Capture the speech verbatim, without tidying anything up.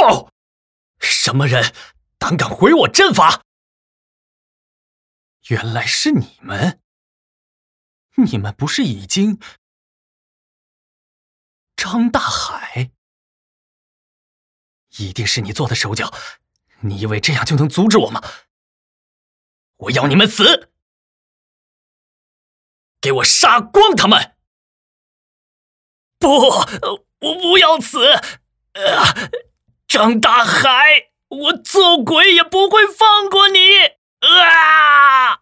住！什么人胆敢毁我阵法？原来是你们！你们不是已经……张大海，一定是你做的手脚！你以为这样就能阻止我吗？我要你们死！给我杀光他们！不，我不要死！啊，张大海，我做鬼也不会放过你！啊！